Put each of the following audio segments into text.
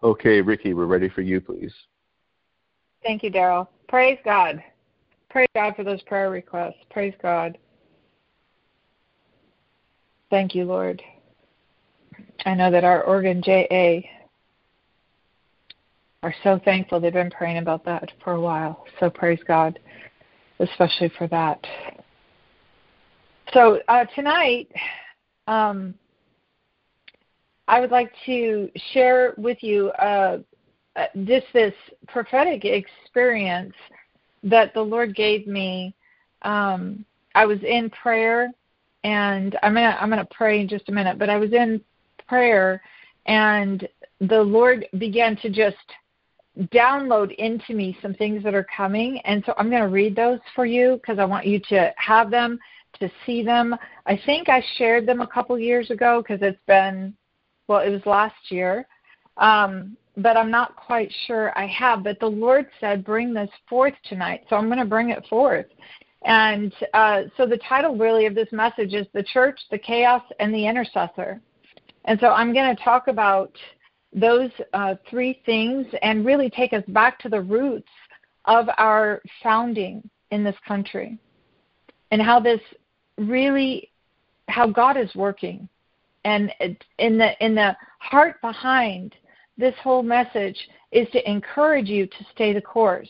Okay, Ricky, we're ready for you, please. Thank you, Daryl. Praise God. Praise God for those prayer requests. Praise God. Thank you, Lord. I know that our Oregon JA are so thankful. They've been praying about that for a while. So praise God, especially for that. So tonight, I would like to share with you just this prophetic experience that the Lord gave me. I was in prayer, and I'm gonna pray in just a minute. But I was in prayer, and the Lord began to just download into me some things that are coming. And so I'm going to read those for you because I want you to have them, to see them. I think I shared them a couple years ago because it was last year. But I'm not quite sure I have. But the Lord said, bring this forth tonight. So I'm going to bring it forth. And so the title really of this message is The Church, the Chaos, and the Intercessor. And so I'm going to talk about those three things and really take us back to the roots of our founding in this country and how God is working. And in the heart behind this whole message is to encourage you to stay the course.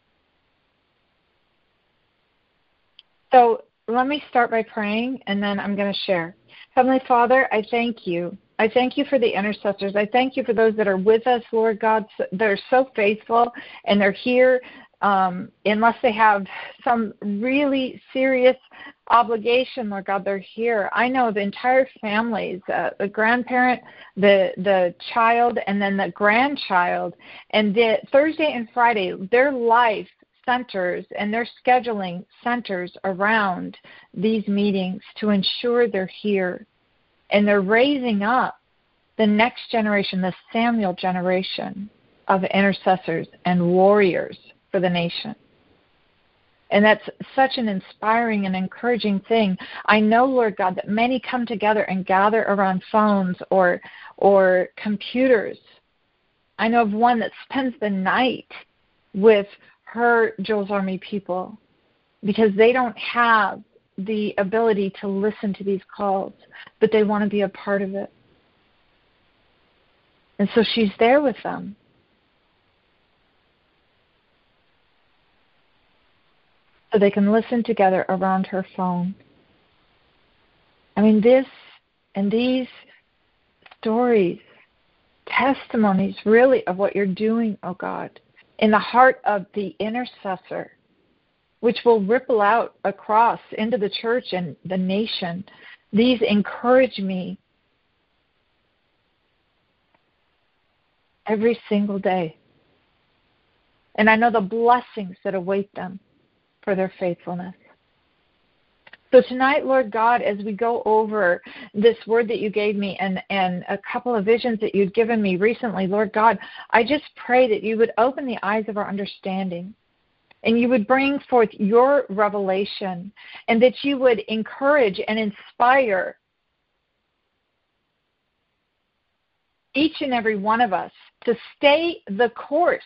So let me start by praying, and then I'm going to share. Heavenly Father, I thank you. I thank you for the intercessors. I thank you for those that are with us, Lord God. They're so faithful, and they're here unless they have some really serious obligation, Lord God, they're here. I know the entire families, the grandparent, the child, and then the grandchild, and the Thursday and Friday, their life centers and their scheduling centers around these meetings to ensure they're here. And they're raising up the next generation, the Samuel generation of intercessors and warriors for the nation. And that's such an inspiring and encouraging thing. I know, Lord God, that many come together and gather around phones or computers. I know of one that spends the night with her Joel's Army people because they don't have the ability to listen to these calls, but they want to be a part of it. And so she's there with them. So they can listen together around her phone. I mean, these stories, testimonies really of what you're doing, oh God, in the heart of the intercessor, which will ripple out across into the church and the nation. These encourage me every single day. And I know the blessings that await them for their faithfulness. So tonight, Lord God, as we go over this word that you gave me and a couple of visions that you'd given me recently, Lord God, I just pray that you would open the eyes of our understanding and you would bring forth your revelation and that you would encourage and inspire each and every one of us to stay the course.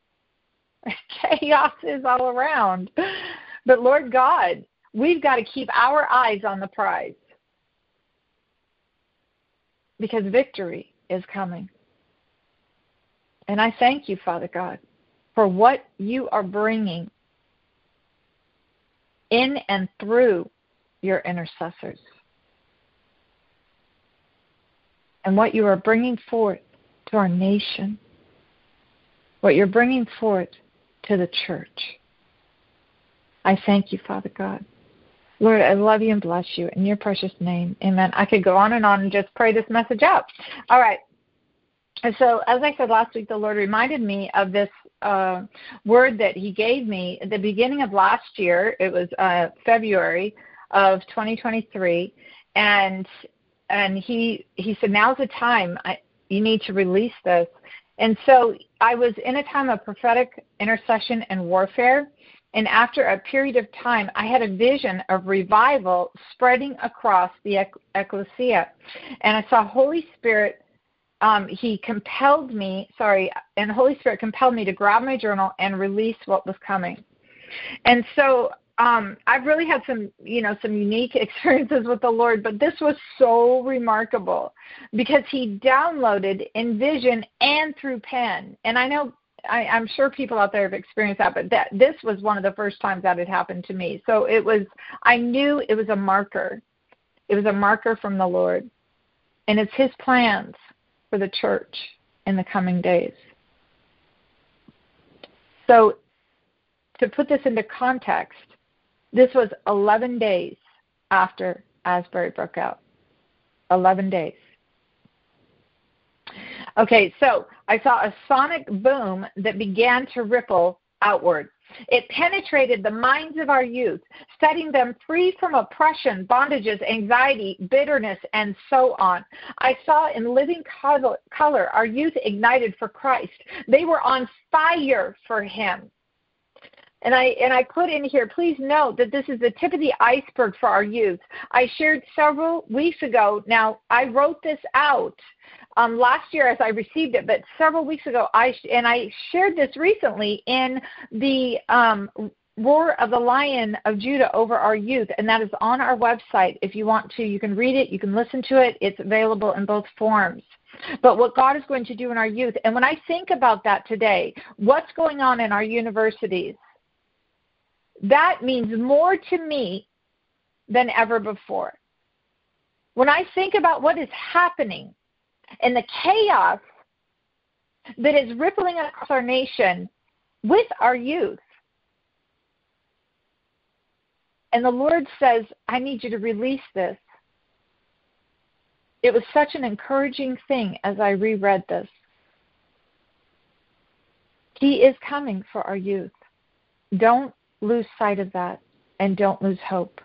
Chaos is all around. But Lord God, we've got to keep our eyes on the prize because victory is coming. And I thank you, Father God, for what you are bringing in and through your intercessors and what you are bringing forth to our nation, what you're bringing forth to the church. I thank you, Father God. Lord, I love you and bless you in your precious name. Amen. I could go on and just pray this message out. All right. And so, as I said last week, the Lord reminded me of this word that he gave me at the beginning of last year. It was February of 2023. And he said, now's the time. You need to release this. And so I was in a time of prophetic intercession and warfare. And after a period of time, I had a vision of revival spreading across the ecclesia. And I saw Holy Spirit he compelled me, and Holy Spirit compelled me to grab my journal and release what was coming. And so I've really had some unique experiences with the Lord, but this was so remarkable because he downloaded in vision and through pen. And I know, I'm sure people out there have experienced that, but this was one of the first times that had happened to me. So I knew it was a marker. It was a marker from the Lord. And it's his plans for the church in the coming days. So to put this into context, this was 11 days after Asbury broke out. 11 days. Okay, so I saw a sonic boom that began to ripple outward. It penetrated the minds of our youth, setting them free from oppression, bondages, anxiety, bitterness, and so on. I saw in living color our youth ignited for Christ. They were on fire for him. And I put in here, please note that this is the tip of the iceberg for our youth. I shared several weeks ago. Now, I wrote this out last year as I received it, but several weeks ago, I shared this recently in the Roar of the Lion of Judah over our youth, and that is on our website. If you want to, you can read it, you can listen to it. It's available in both forms. But what God is going to do in our youth, and when I think about that today, what's going on in our universities, that means more to me than ever before. When I think about what is happening and the chaos that is rippling across our nation with our youth, and the Lord says, I need you to release this. It was such an encouraging thing as I reread this. He is coming for our youth. Don't lose sight of that, and don't lose hope.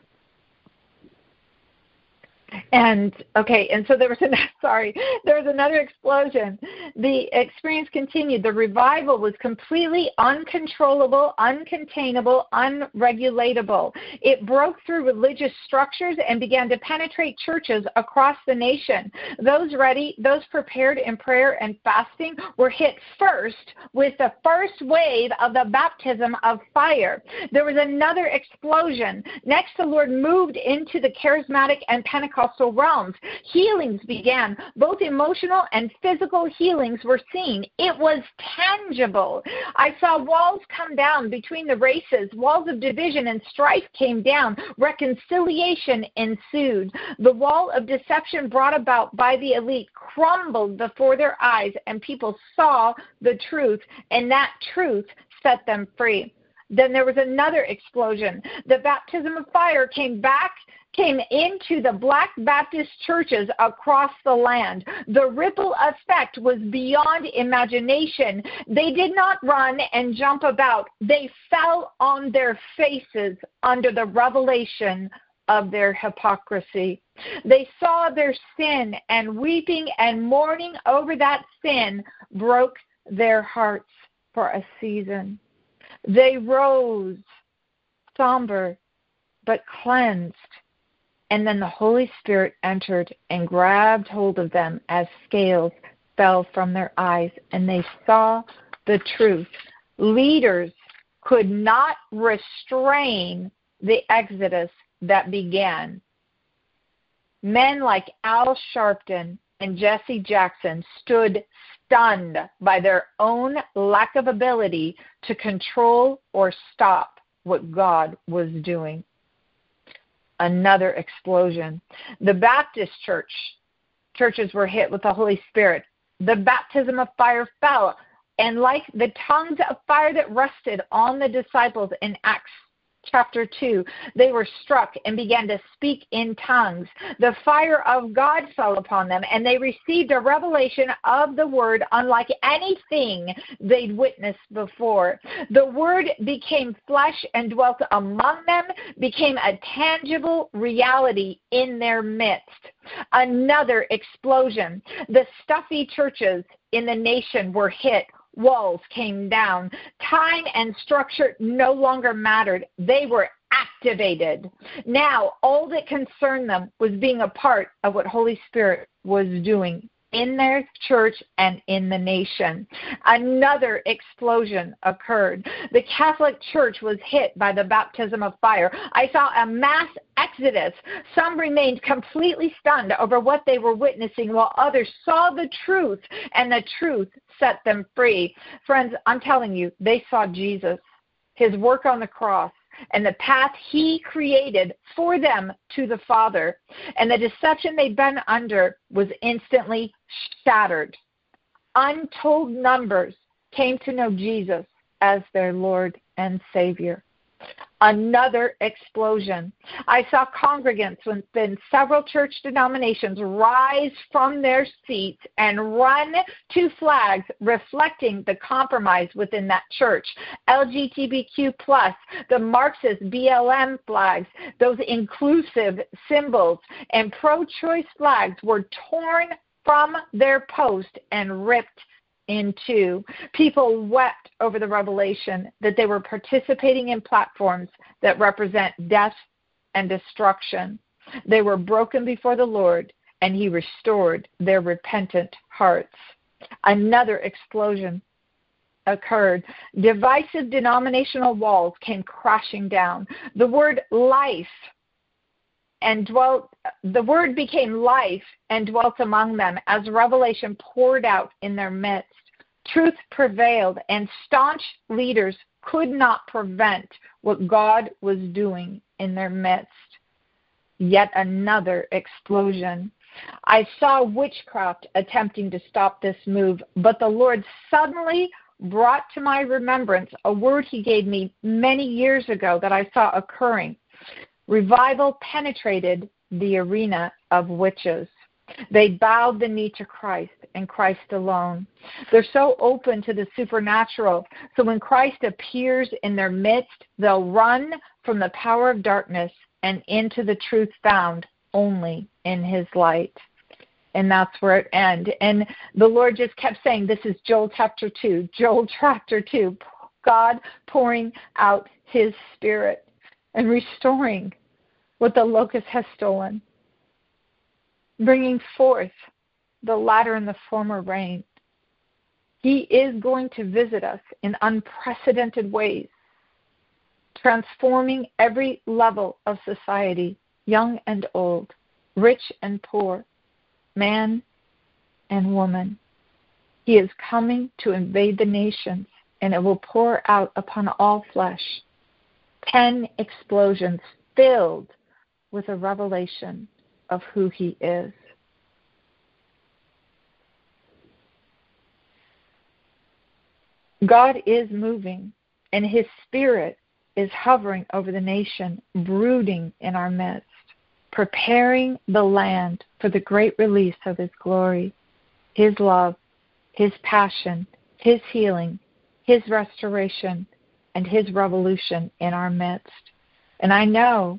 And so there was another explosion. The experience continued. The revival was completely uncontrollable, uncontainable, unregulatable. It broke through religious structures and began to penetrate churches across the nation. Those ready, those prepared in prayer and fasting were hit first with the first wave of the baptism of fire. There was another explosion. Next, the Lord moved into the charismatic and Pentecostal realms. Healings began. Both emotional and physical healings were seen. It was tangible. I saw walls come down between the races. Walls of division and strife came down. Reconciliation ensued. The wall of deception brought about by the elite crumbled before their eyes, and people saw the truth, and that truth set them free. Then there was another explosion. The baptism of fire came into the Black Baptist churches across the land. The ripple effect was beyond imagination. They did not run and jump about. They fell on their faces under the revelation of their hypocrisy. They saw their sin, and weeping and mourning over that sin broke their hearts for a season. They rose somber but cleansed. And then the Holy Spirit entered and grabbed hold of them as scales fell from their eyes, and they saw the truth. Leaders could not restrain the exodus that began. Men like Al Sharpton and Jesse Jackson stood stunned by their own lack of ability to control or stop what God was doing. Another explosion. The Baptist churches were hit with the Holy Spirit. The baptism of fire fell, and like the tongues of fire that rested on the disciples in Acts chapter 2, they were struck and began to speak in tongues. The fire of God fell upon them, and they received a revelation of the word unlike anything they'd witnessed before. The word became flesh and dwelt among them, became a tangible reality in their midst. Another explosion. The stuffy churches in the nation were hit. Walls came down. Time and structure no longer mattered. They were activated. Now, all that concerned them was being a part of what Holy Spirit was doing. in their church and in the nation. Another explosion occurred. The Catholic Church was hit by the baptism of fire. I saw a mass exodus. Some remained completely stunned over what they were witnessing, while others saw the truth, and the truth set them free. Friends, I'm telling you, they saw Jesus, his work on the cross, and the path he created for them to the Father. And the deception they'd been under was instantly shattered. Untold numbers came to know Jesus as their Lord and Savior. Another explosion. I saw congregants within several church denominations rise from their seats and run to flags reflecting the compromise within that church. LGBTQ+, the Marxist BLM flags, those inclusive symbols, and pro-choice flags were torn from their post and ripped in two. People wept over the revelation that they were participating in platforms that represent death and destruction. They were broken before the Lord, and he restored their repentant hearts. Another explosion occurred. Divisive denominational walls came crashing down. The word became life and dwelt among them as revelation poured out in their midst. Truth prevailed, and staunch leaders could not prevent what God was doing in their midst. Yet another explosion. I saw witchcraft attempting to stop this move, but the Lord suddenly brought to my remembrance a word he gave me many years ago that I saw occurring. Revival penetrated the arena of witches. They bowed the knee to Christ and Christ alone. They're so open to the supernatural. So when Christ appears in their midst, they'll run from the power of darkness and into the truth found only in his light. And that's where it ends. And the Lord just kept saying, this is Joel chapter 2, Joel chapter 2, God pouring out his Spirit and restoring what the locust has stolen, bringing forth the latter and the former rain. He is going to visit us in unprecedented ways, transforming every level of society, young and old, rich and poor, man and woman. He is coming to invade the nations, and it will pour out upon all flesh. 10 explosions filled with a revelation of who he is. God is moving, and his Spirit is hovering over the nation, brooding in our midst, preparing the land for the great release of his glory, his love, his passion, his healing, his restoration, and his revolution in our midst. And I know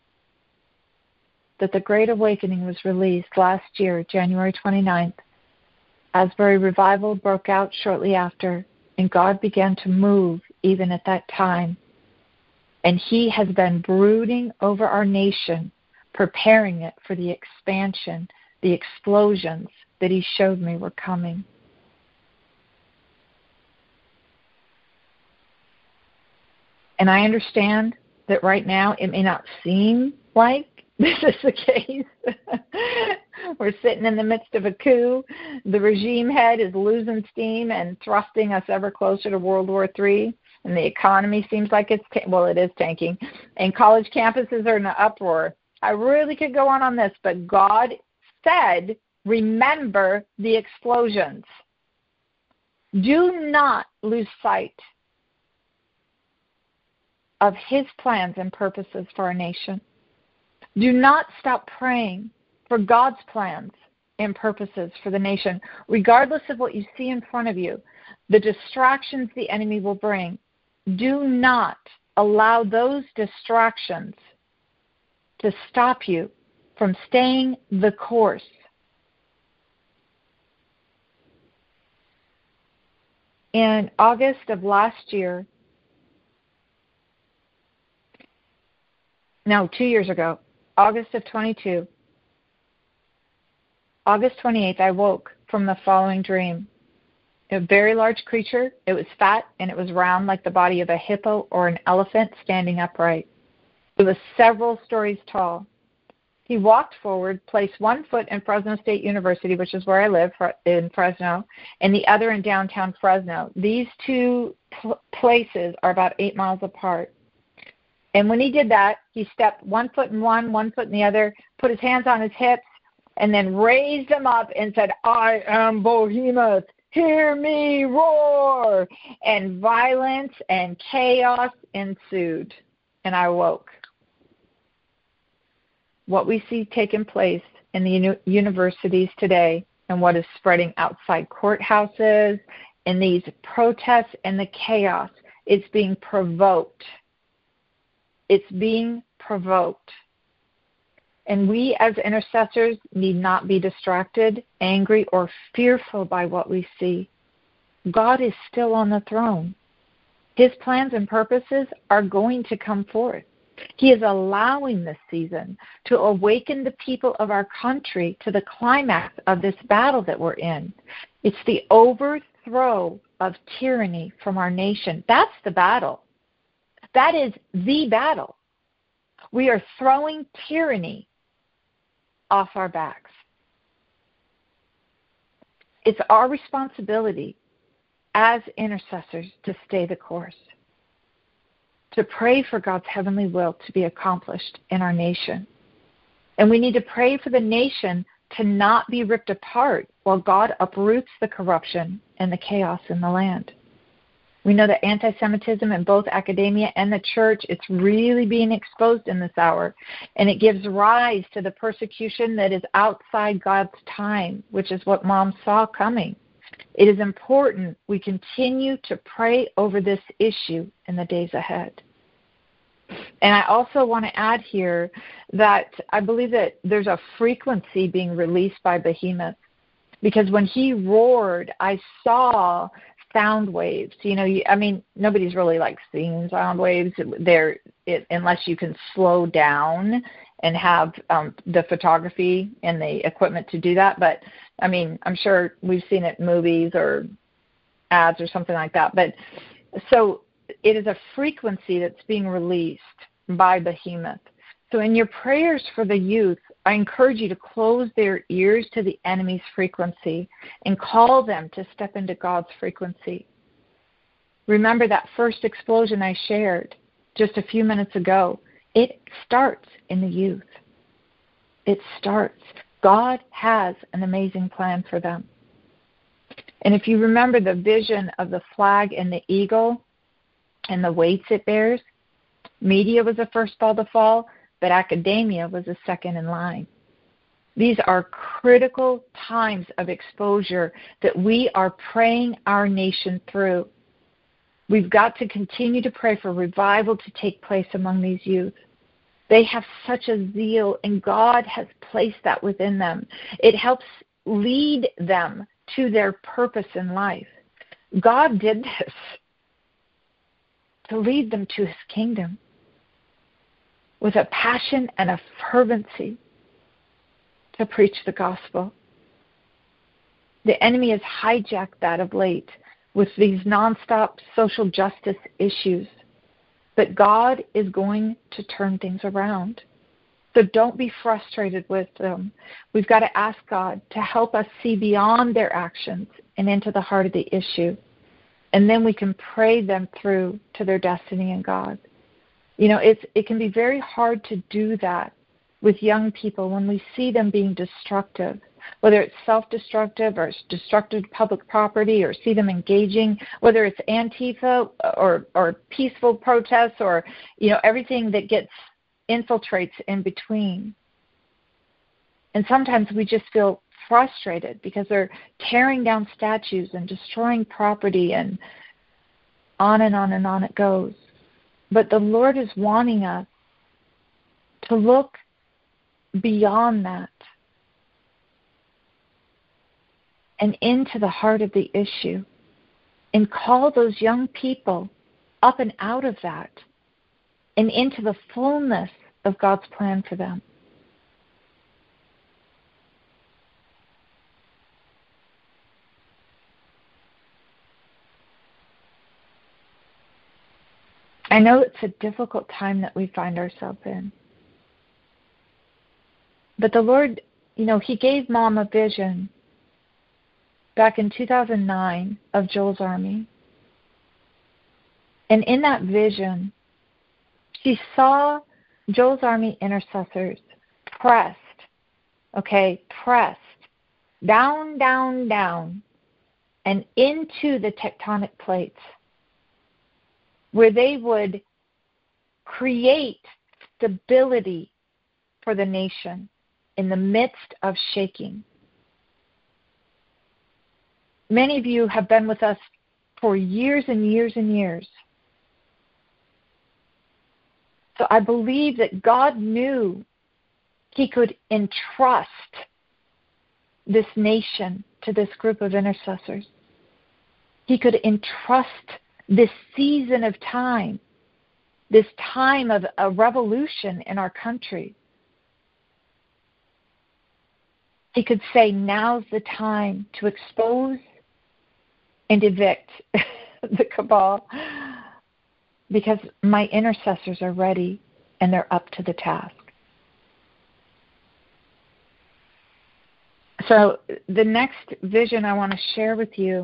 that the Great Awakening was released last year, January 29th. Asbury Revival broke out shortly after, and God began to move even at that time. And he has been brooding over our nation, preparing it for the expansion, the explosions that he showed me were coming. And I understand that right now it may not seem like this is the case. We're sitting in the midst of a coup. The regime head is losing steam and thrusting us ever closer to World War III. And the economy seems like it is tanking. And college campuses are in an uproar. I really could go on this, but God said, remember the explosions. Do not lose sight of his plans and purposes for our nation. Do not stop praying for God's plans and purposes for the nation, regardless of what you see in front of you, the distractions the enemy will bring. Do not allow those distractions to stop you from staying the course. In August of last year, 2 years ago, August of 22, August 28th, I woke from the following dream. A very large creature. It was fat and it was round like the body of a hippo or an elephant standing upright. It was several stories tall. He walked forward, placed one foot in Fresno State University, which is where I live, in Fresno, and the other in downtown Fresno. These two places are about 8 miles apart. And when he did that, he stepped 1 foot in one foot in the other, put his hands on his hips, and then raised them up and said, "I am Behemoth. Hear me roar." And violence and chaos ensued. And I woke. What we see taking place in the universities today and what is spreading outside courthouses and these protests and the chaos, it's being provoked. It's being provoked. And we as intercessors need not be distracted, angry, or fearful by what we see. God is still on the throne. His plans and purposes are going to come forth. He is allowing this season to awaken the people of our country to the climax of this battle that we're in. It's the overthrow of tyranny from our nation. That's the battle. That is the battle. We are throwing tyranny off our backs. It's our responsibility as intercessors to stay the course, to pray for God's heavenly will to be accomplished in our nation. And we need to pray for the nation to not be ripped apart while God uproots the corruption and the chaos in the land. We know that anti-Semitism in both academia and the church, it's really being exposed in this hour. And it gives rise to the persecution that is outside God's time, which is what Mom saw coming. It is important we continue to pray over this issue in the days ahead. And I also want to add here that I believe that there's a frequency being released by Behemoth. Because when he roared, I saw sound waves. Nobody's really like seeing sound waves unless you can slow down and have the photography and the equipment to do that. But I'm sure we've seen it in movies or ads or something like that. But so it is a frequency that's being released by Behemoth. So in your prayers for the youth, I encourage you to close their ears to the enemy's frequency and call them to step into God's frequency. Remember that first explosion I shared just a few minutes ago. It starts in the youth. It starts. God has an amazing plan for them. And if you remember the vision of the flag and the eagle and the weights it bears, media was the first ball to fall, but academia was the second in line. These are critical times of exposure that we are praying our nation through. We've got to continue to pray for revival to take place among these youth. They have such a zeal, and God has placed that within them. It helps lead them to their purpose in life. God did this to lead them to his kingdom with a passion and a fervency to preach the gospel. The enemy has hijacked that of late with these nonstop social justice issues. But God is going to turn things around. So don't be frustrated with them. We've got to ask God to help us see beyond their actions and into the heart of the issue. And then we can pray them through to their destiny in God. It can be very hard to do that with young people when we see them being destructive, whether it's self-destructive or it's destructive to public property, or see them engaging, whether it's Antifa or peaceful protests, or everything that infiltrates in between. And sometimes we just feel frustrated because they're tearing down statues and destroying property, and on and on and on it goes. But the Lord is wanting us to look beyond that and into the heart of the issue and call those young people up and out of that and into the fullness of God's plan for them. I know it's a difficult time that we find ourselves in. But the Lord, He gave Mom a vision back in 2009 of Joel's Army. And in that vision, she saw Joel's Army intercessors pressed, down, down, down, and into the tectonic plates, where they would create stability for the nation in the midst of shaking. Many of you have been with us for years and years and years. So I believe that God knew He could entrust this nation to this group of intercessors. He could entrust this season of time, this time of a revolution in our country. He could say, now's the time to expose and evict the cabal, because my intercessors are ready and they're up to the task. So the next vision I want to share with you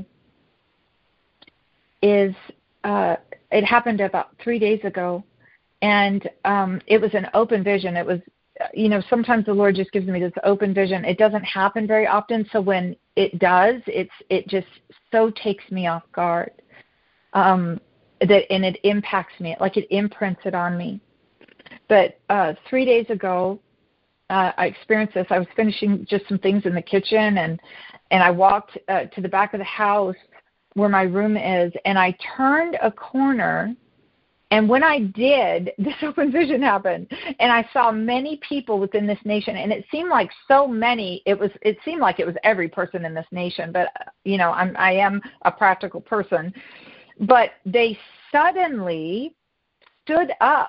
is, it happened about 3 days ago, and it was an open vision. It was, sometimes the Lord just gives me this open vision. It doesn't happen very often, so when it does, it just so takes me off guard, and it impacts me, like it imprints it on me. But 3 days ago, I experienced this. I was finishing just some things in the kitchen, and I walked to the back of the house where my room is, and I turned a corner, and when I did, this open vision happened, and I saw many people within this nation, and it seemed like so many. It seemed like it was every person in this nation, but I am a practical person. But they suddenly stood up,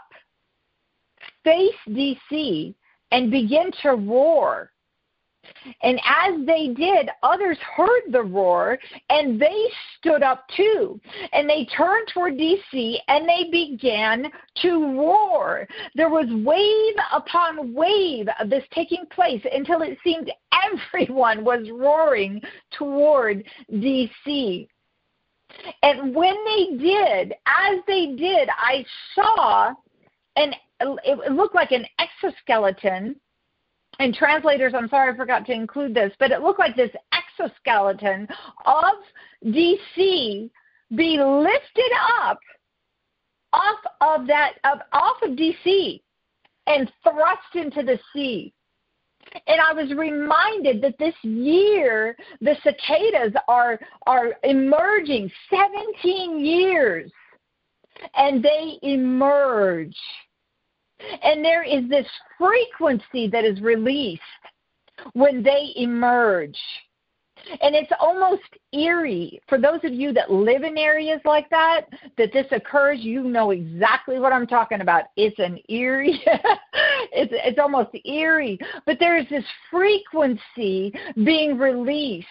faced DC, and began to roar. And as they did, others heard the roar, and they stood up too. And they turned toward D.C., and they began to roar. There was wave upon wave of this taking place until it seemed everyone was roaring toward D.C. And when they did, as they did, I saw, it looked like an exoskeleton. And translators, I'm sorry I forgot to include this, but it looked like this exoskeleton of DC be lifted up off of DC and thrust into the sea. And I was reminded that this year the cicadas are emerging, 17 years, and they emerge. And there is this frequency that is released when they emerge. And it's almost eerie. For those of you that live in areas like that this occurs, you know exactly what I'm talking about. It's an eerie, it's almost eerie. But there is this frequency being released.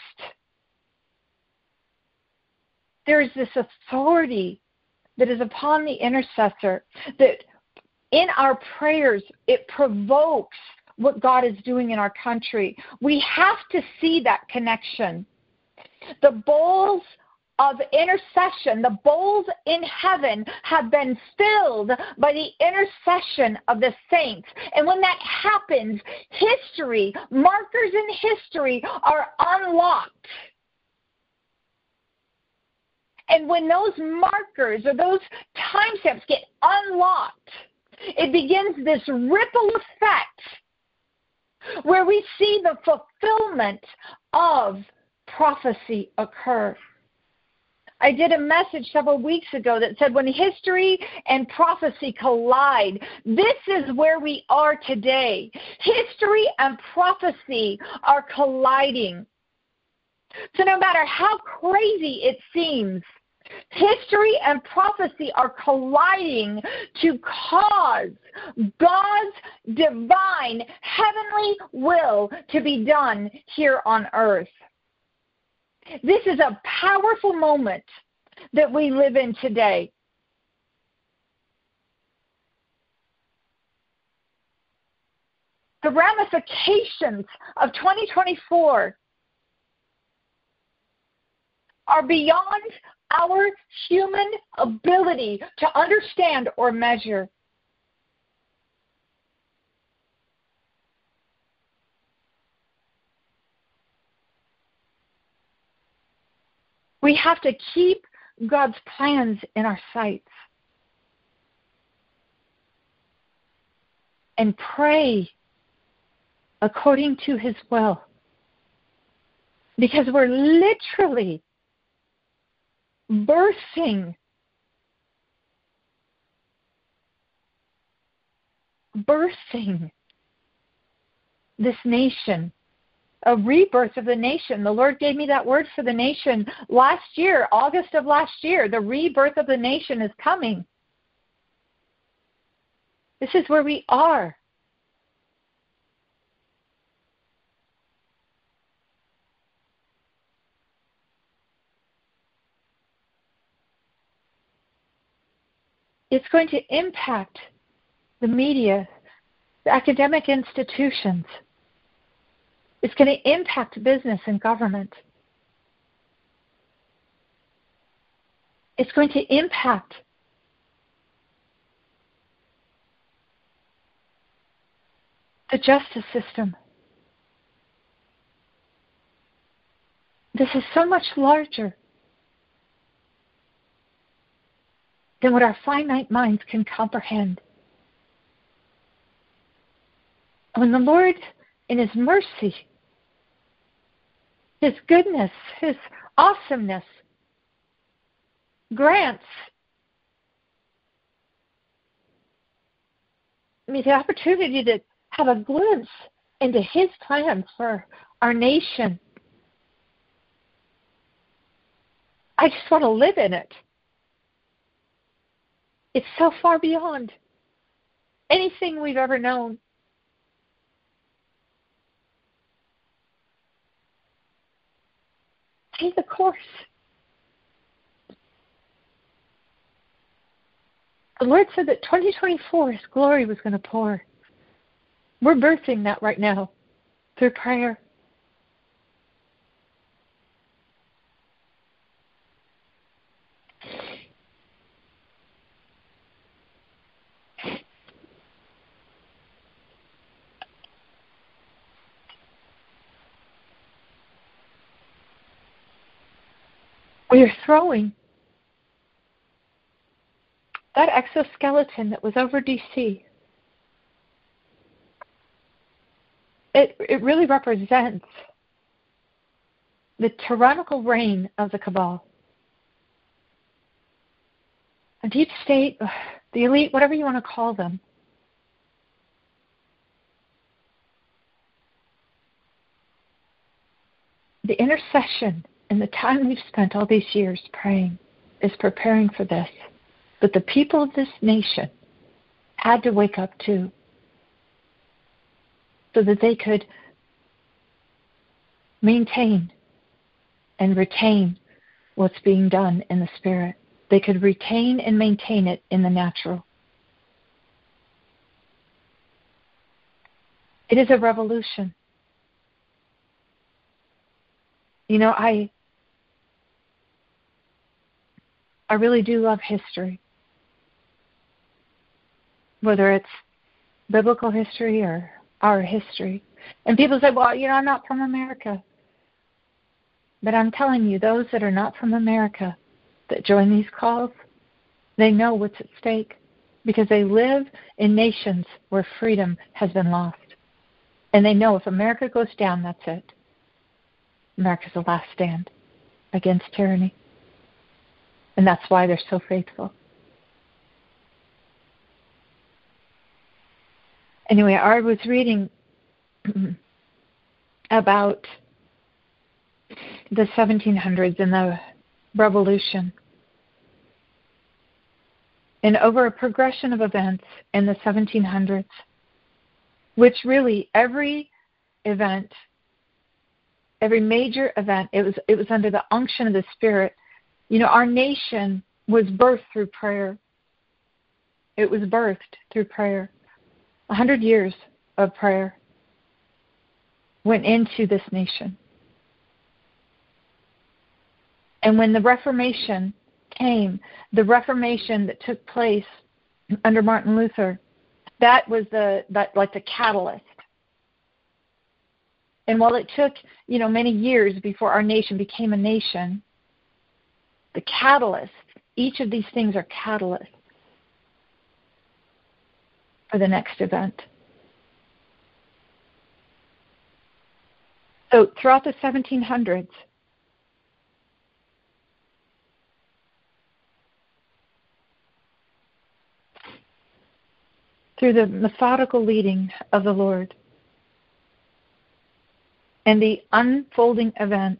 There is this authority that is upon the intercessor that in our prayers, it provokes what God is doing in our country. We have to see that connection. The bowls of intercession, the bowls in heaven have been filled by the intercession of the saints. And when that happens, markers in history are unlocked. And when those markers or those timestamps get unlocked, it begins this ripple effect where we see the fulfillment of prophecy occur. I did a message several weeks ago that said when history and prophecy collide, this is where we are today. History and prophecy are colliding. So no matter how crazy it seems, history and prophecy are colliding to cause God's divine heavenly will to be done here on earth. This is a powerful moment that we live in today. The ramifications of 2024 are beyond our human ability to understand or measure. We have to keep God's plans in our sights and pray according to His will, because we're literally birthing this nation, a rebirth of the nation. The Lord gave me that word for the nation last year, August of last year. The rebirth of the nation is coming. This is where we are. It's going to impact the media, the academic institutions. It's going to impact business and government. It's going to impact the justice system. This is so much larger than what our finite minds can comprehend. When the Lord, in His mercy, His goodness, His awesomeness, grants me the opportunity to have a glimpse into His plans for our nation, I just want to live in it. It's so far beyond anything we've ever known. Take the course. The Lord said that 2024, His glory was going to pour. We're birthing that right now through prayer. We are throwing that exoskeleton that was over D.C. It really represents the tyrannical reign of the cabal. A deep state, the elite, whatever you want to call them. The intercession and the time we've spent all these years praying is preparing for this. But the people of this nation had to wake up too, so that they could maintain and retain what's being done in the Spirit. They could retain and maintain it in the natural. It is a revolution. You know, I really do love history. Whether it's biblical history or our history. And people say, well, you know, I'm not from America. But I'm telling you, those that are not from America that join these calls, they know what's at stake because they live in nations where freedom has been lost. And they know if America goes down, that's it. America's the last stand against tyranny. And that's why they're so faithful. Anyway, I was reading about the 1700s and the revolution. And over a progression of events in the 1700s, which really every event, every major event, it was under the unction of the Spirit. You know, our nation was birthed through prayer. It was birthed through prayer. 100 years of prayer. went into this nation. And when the Reformation came, the Reformation that took place under Martin Luther, that was the catalyst. And while it took, many years before our nation became a nation, the catalyst, each of these things are catalysts for the next event. So throughout the 1700s, through the methodical leading of the Lord and the unfolding events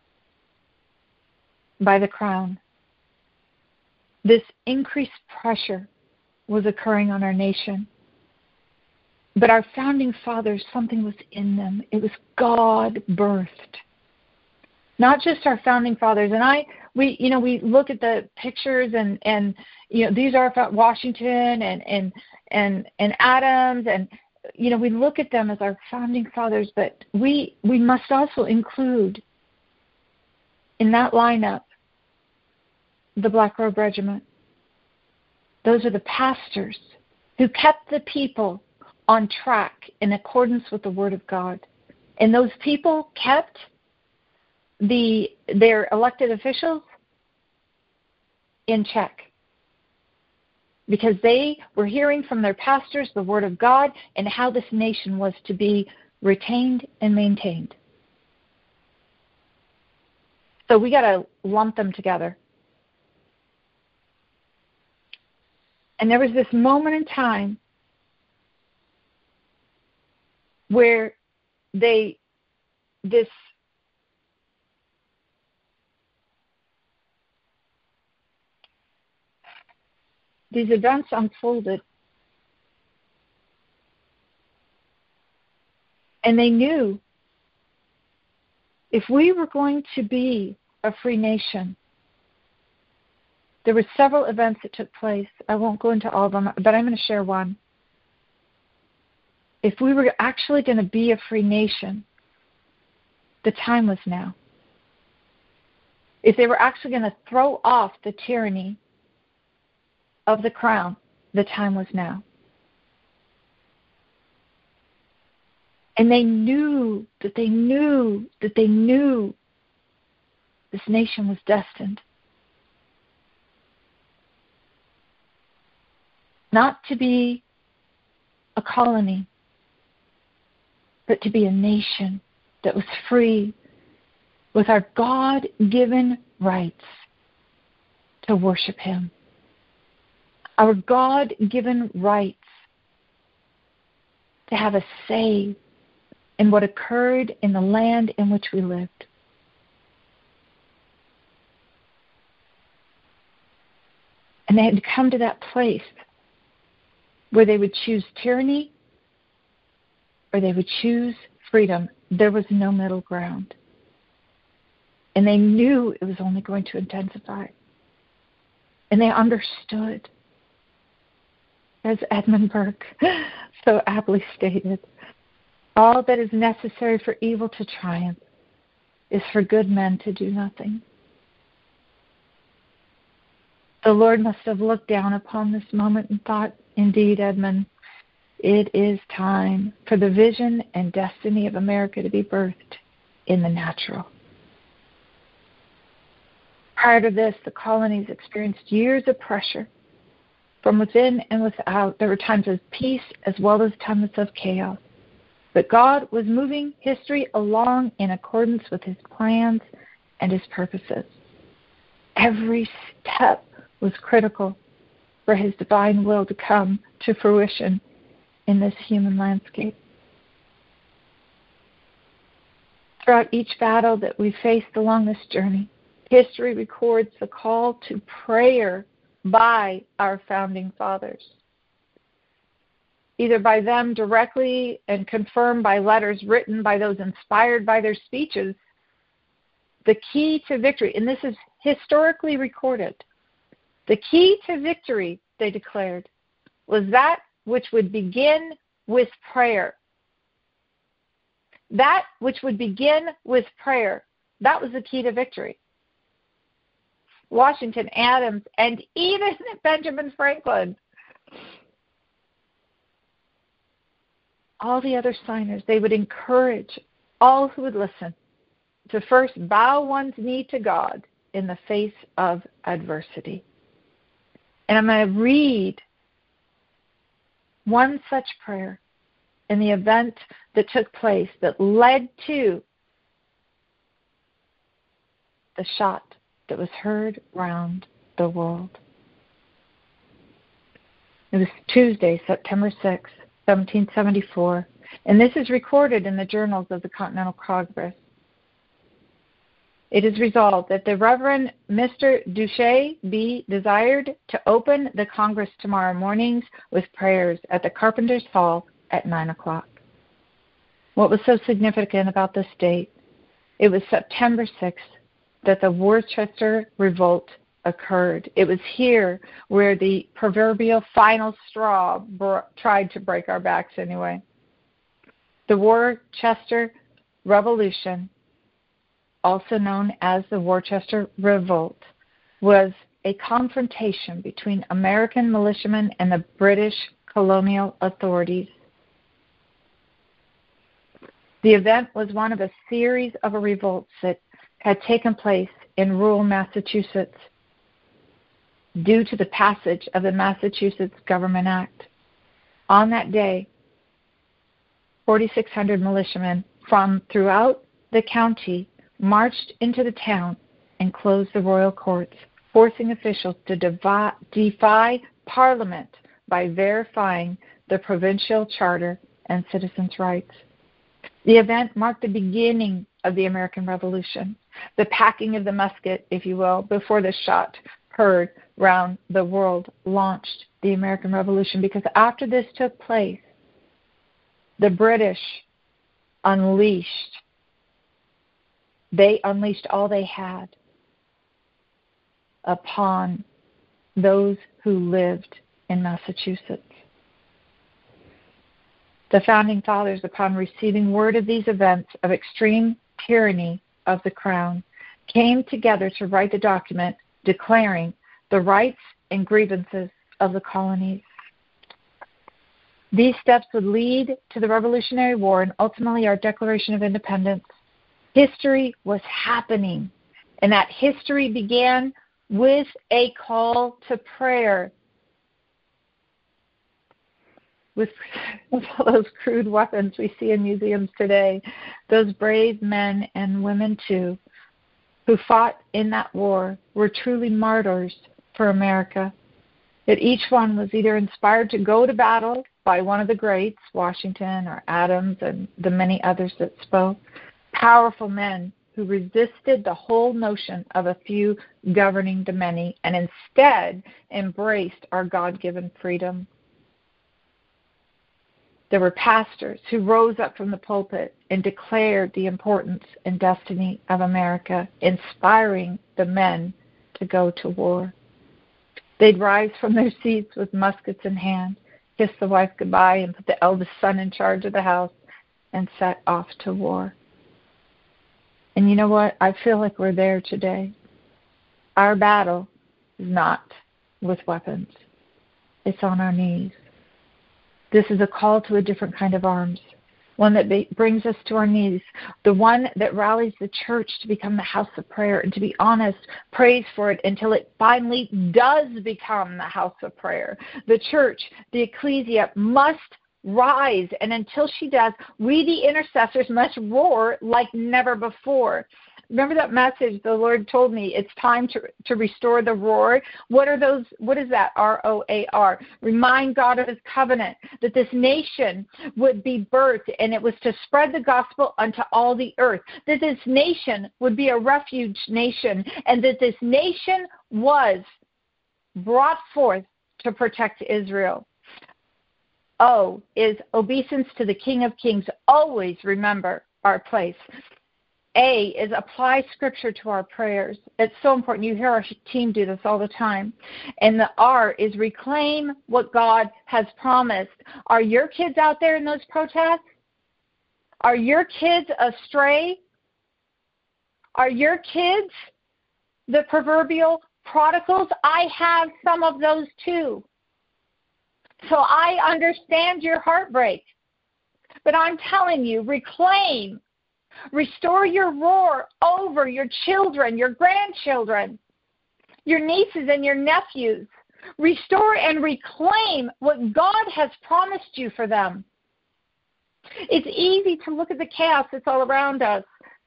by the crown, this increased pressure was occurring on our nation. But our founding fathers, something was in them. It was God-birthed. Not just our founding fathers. And we look at the pictures and these are Washington and Adams, and we look at them as our founding fathers, but we must also include in that lineup the Black Robe Regiment. Those are the pastors who kept the people on track in accordance with the Word of God. And those people kept their elected officials in check, because they were hearing from their pastors the Word of God and how this nation was to be retained and maintained. So we got to lump them together. And there was this moment in time where these events unfolded, and they knew if we were going to be a free nation, there were several events that took place. I won't go into all of them, but I'm going to share one. If we were actually going to be a free nation, the time was now. If they were actually going to throw off the tyranny of the crown, the time was now. And they knew that they knew this nation was destined not to be a colony, but to be a nation that was free with our God-given rights to worship Him. Our God-given rights to have a say in what occurred in the land in which we lived. And they had to come to that place where they would choose tyranny or they would choose freedom. There was no middle ground. And they knew it was only going to intensify. And they understood, as Edmund Burke so aptly stated, all that is necessary for evil to triumph is for good men to do nothing. The Lord must have looked down upon this moment and thought, indeed, Edmund, it is time for the vision and destiny of America to be birthed in the natural. Prior to this, the colonies experienced years of pressure from within and without. There were times of peace as well as times of chaos. But God was moving history along in accordance with His plans and His purposes. Every step was critical for His divine will to come to fruition in this human landscape. Throughout each battle that we faced along this journey, history records the call to prayer by our founding fathers, either by them directly and confirmed by letters written by those inspired by their speeches. The key to victory, and this is historically recorded, the key to victory, they declared, was that which would begin with prayer. that which would begin with prayer, that was the key to victory. Washington, Adams, and even Benjamin Franklin, all the other signers, they would encourage all who would listen to first bow one's knee to God in the face of adversity. And I'm going to read one such prayer in the event that took place that led to the shot that was heard round the world. It was Tuesday, September 6, 1774, and this is recorded in the journals of the Continental Congress. It is resolved that the Reverend Mr. Duché be desired to open the Congress tomorrow mornings with prayers at the Carpenter's Hall at 9 o'clock. What was so significant about this date? It was September 6th that the Worcester Revolt occurred. It was here where the proverbial final straw tried to break our backs anyway. The Worcester Revolution, also known as the Worcester Revolt, was a confrontation between American militiamen and the British colonial authorities. The event was one of a series of revolts that had taken place in rural Massachusetts due to the passage of the Massachusetts Government Act. On that day, 4,600 militiamen from throughout the county marched into the town and closed the royal courts, forcing officials to defy Parliament by verifying the provincial charter and citizens' rights. The event marked the beginning of the American Revolution, the packing of the musket, if you will, before the shot heard round the world launched the American Revolution, because after this took place, the British unleashed all they had upon those who lived in Massachusetts. The Founding Fathers, upon receiving word of these events of extreme tyranny of the Crown, came together to write the document declaring the rights and grievances of the colonies. These steps would lead to the Revolutionary War and ultimately our Declaration of Independence. History was happening, and that history began with a call to prayer. With all those crude weapons we see in museums today, those brave men and women too, who fought in that war, were truly martyrs for America. That each one was either inspired to go to battle by one of the greats, Washington or Adams and the many others that spoke, powerful men who resisted the whole notion of a few governing the many and instead embraced our God-given freedom. There were pastors who rose up from the pulpit and declared the importance and destiny of America, inspiring the men to go to war. They'd rise from their seats with muskets in hand, kiss the wife goodbye, and put the eldest son in charge of the house and set off to war. And you know what? I feel like we're there today. Our battle is not with weapons. It's on our knees. This is a call to a different kind of arms, one that brings us to our knees, the one that rallies the church to become the house of prayer and, to be honest, prays for it until it finally does become the house of prayer. The church, the ecclesia, must rise, and until she does, we, the intercessors, must roar like never before. Remember that message the Lord told me, it's time to restore the roar? What are those? What is that? R-O-A-R. Remind God of his covenant, that this nation would be birthed, and it was to spread the gospel unto all the earth, that this nation would be a refuge nation, and that this nation was brought forth to protect Israel. O is obeisance to the King of Kings. Always remember our place. A is apply Scripture to our prayers. It's so important. You hear our team do this all the time. And the R is reclaim what God has promised. Are your kids out there in those protests? Are your kids astray? Are your kids the proverbial prodigals? I have some of those too. So I understand your heartbreak. But I'm telling you, reclaim, restore your roar over your children, your grandchildren, your nieces and your nephews. Restore and reclaim what God has promised you for them. It's easy to look at the chaos that's all around us.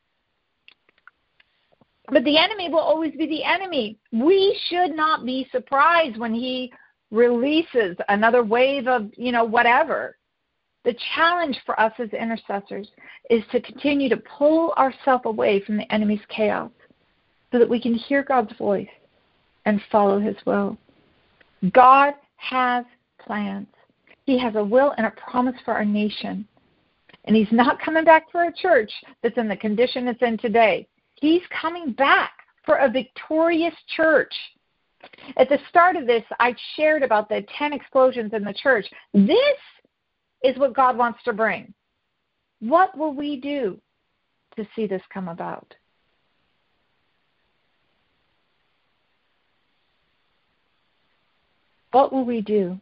But the enemy will always be the enemy. We should not be surprised when he releases another wave of, whatever. The challenge for us as intercessors is to continue to pull ourselves away from the enemy's chaos so that we can hear God's voice and follow his will. God has plans. He has a will and a promise for our nation. And he's not coming back for a church that's in the condition it's in today. He's coming back for a victorious church. At the start of this, I shared about the 10 explosions in the church. This is what God wants to bring. What will we do to see this come about? What will we do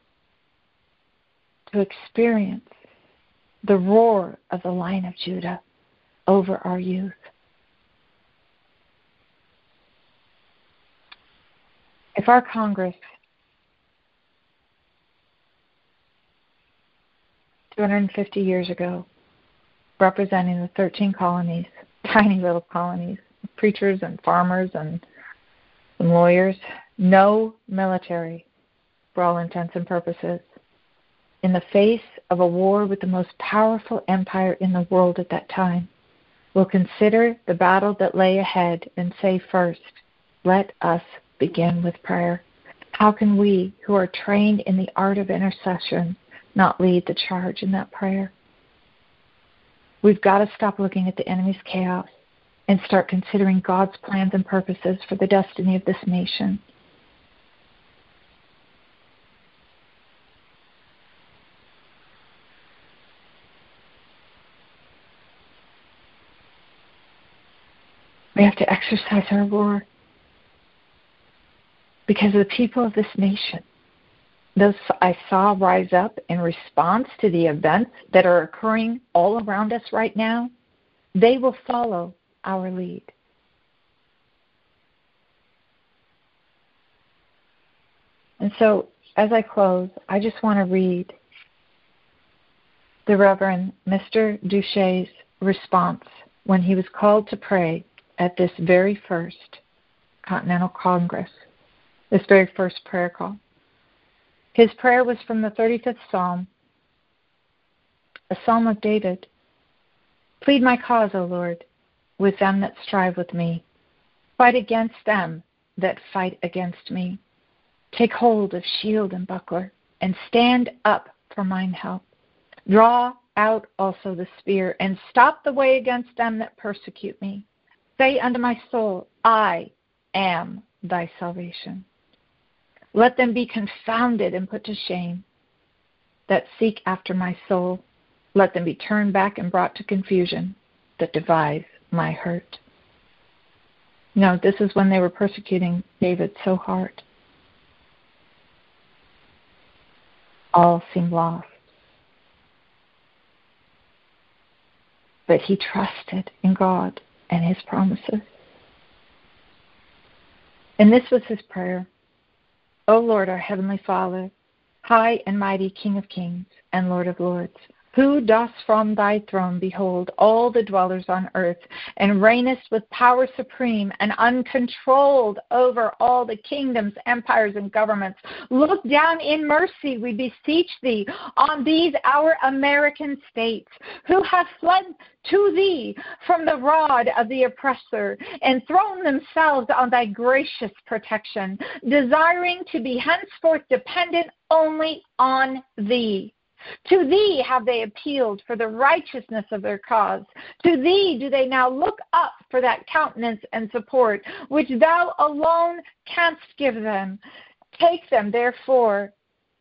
to experience the roar of the Lion of Judah over our youth? If our Congress 250 years ago, representing the 13 colonies, tiny little colonies, preachers and farmers and some lawyers, no military for all intents and purposes, in the face of a war with the most powerful empire in the world at that time, will consider the battle that lay ahead and say first, let us begin with prayer. How can we, who are trained in the art of intercession, not lead the charge in that prayer? We've got to stop looking at the enemy's chaos and start considering God's plans and purposes for the destiny of this nation. We have to exercise our roar because of the people of this nation. Those I saw rise up in response to the events that are occurring all around us right now, they will follow our lead. And so, as I close, I just want to read the Reverend Mr. Duche's response when he was called to pray at this very first Continental Congress, this very first prayer call. His prayer was from the 35th Psalm, a psalm of David. Plead my cause, O Lord, with them that strive with me. Fight against them that fight against me. Take hold of shield and buckler, and stand up for mine help. Draw out also the spear, and stop the way against them that persecute me. Say unto my soul, I am thy salvation. Let them be confounded and put to shame that seek after my soul. Let them be turned back and brought to confusion that devise my hurt. This is when they were persecuting David so hard. All seemed lost. But he trusted in God and his promises. And this was his prayer. O Lord, our heavenly Father, high and mighty King of kings and Lord of lords, who dost from thy throne behold all the dwellers on earth, and reignest with power supreme and uncontrolled over all the kingdoms, empires, and governments. Look down in mercy, we beseech thee, on these our American states, who have fled to thee from the rod of the oppressor, and thrown themselves on thy gracious protection, desiring to be henceforth dependent only on thee. To thee have they appealed for the righteousness of their cause. To thee do they now look up for that countenance and support, which thou alone canst give them. Take them, therefore,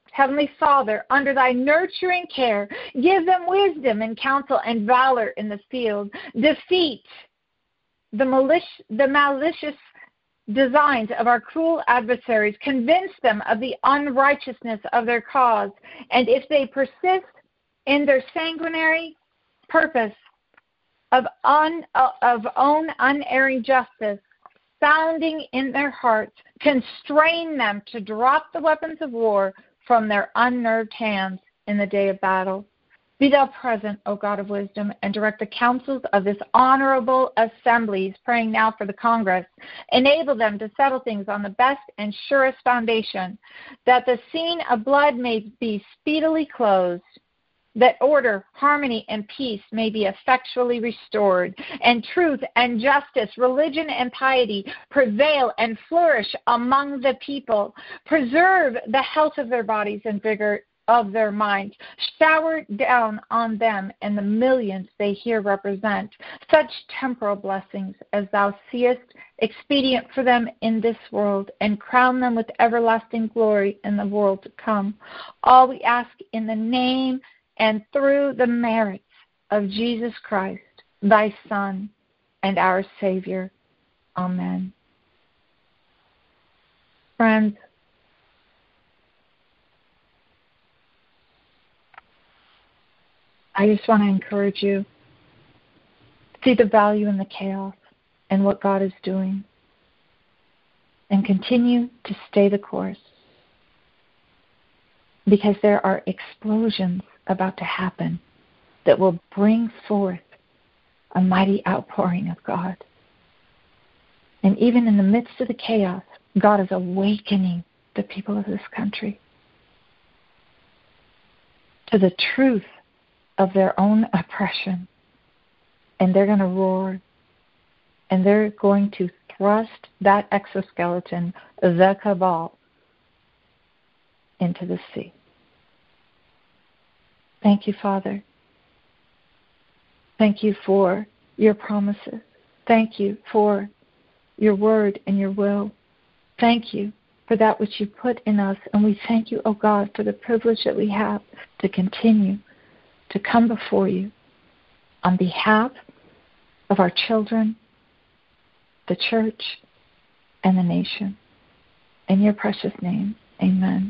Heavenly Father, under thy nurturing care, give them wisdom and counsel and valor in the field. Defeat the malicious designs of our cruel adversaries. Convince them of the unrighteousness of their cause. And if they persist in their sanguinary purpose of own unerring justice, sounding in their hearts, constrain them to drop the weapons of war from their unnerved hands in the day of battle. Be thou present, O God of wisdom, and direct the counsels of this honorable assembly, praying now for the Congress. Enable them to settle things on the best and surest foundation, that the scene of blood may be speedily closed, that order, harmony, and peace may be effectually restored, and truth and justice, religion and piety prevail and flourish among the people. Preserve the health of their bodies and vigor of their minds. Shower down on them and the millions they here represent such temporal blessings as thou seest expedient for them in this world, and crown them with everlasting glory in the world to come. All we ask in the name and through the merits of Jesus Christ, thy Son and our Savior. Amen. Friends, I just want to encourage you, see the value in the chaos and what God is doing, and continue to stay the course, because there are explosions about to happen that will bring forth a mighty outpouring of God. And even in the midst of the chaos, God is awakening the people of this country to the truth of their own oppression. And they're going to roar, and they're going to thrust that exoskeleton, the cabal, into the sea. Thank you, Father. Thank you for your promises. Thank you for your word and your will. Thank you for that which you put in us. And we thank you, O God, for the privilege that we have to continue to come before you on behalf of our children, the church, and the nation. In your precious name, amen.